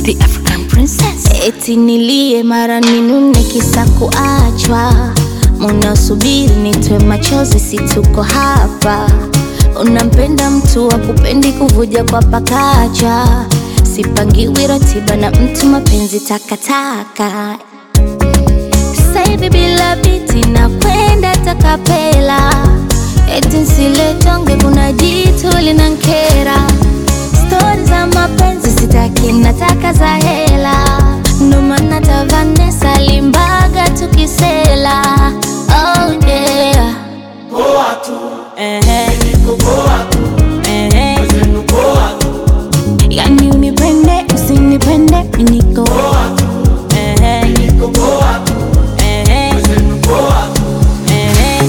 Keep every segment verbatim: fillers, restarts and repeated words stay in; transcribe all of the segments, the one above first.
the African princess. Eti nilie mara ninune kisa kuachwa, munasubiri nitwe machozi, si tuko hapa. Unampenda mtu wa kupendi kuvuja kwa pakacha, sipangiwi ratiba na mtu, mapenzi takataka. Sasa hivi bila biti na kwenda takapela, eti nsiletonge kuna jitu linankera. Stories za mapenzi sitaki, nataka za hela, ndo maana ta Vanessa Limbaga tukisela. Oh yeah, poa tu, ehe, niko poa tu, ehe, wezenu poa tu, yani unipende usinipende niko poa tu, ehe, niko poa tu, ehe, wezenu poa tu, ehe,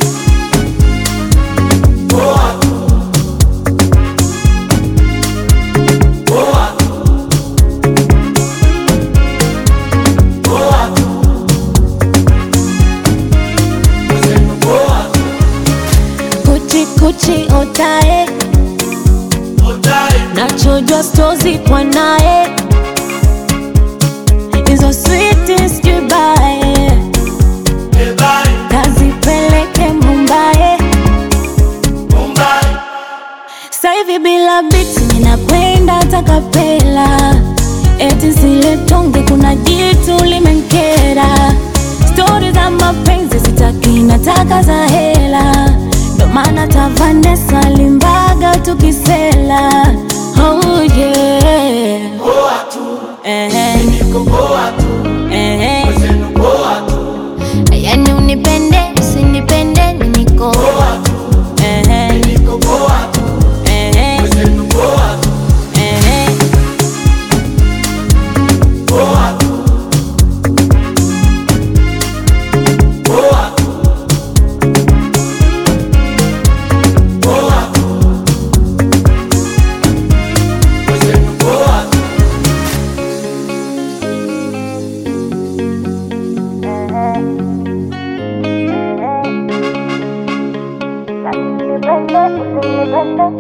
poa tu, poa tu, poa tu, wezenu poa tu, kuchi kuchi otae, otae, nachojua stozi kwa nae, hizo sweetest goodbye ebae, kazipeleke Mumbai. Mumbai, Sasa hivi bila biti ninakwenda takapela, eti zile tonge kuna jitu limenkera. Stories za mapenzi sitaki, nataka za hela, ndo maana ta Vanessa Limbaga tukisela. Oh yeah, poa tu, ehe, niko poa tu, ehe, wezenu poa tu, yani unipende usinipende niko poa tu, ehe, niko poa tu, ehe, wezenu poa tu, ehe, poa tu, poa tu, poa tu, wezenu poa tu,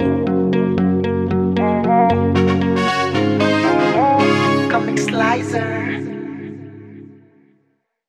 Comic Slicer.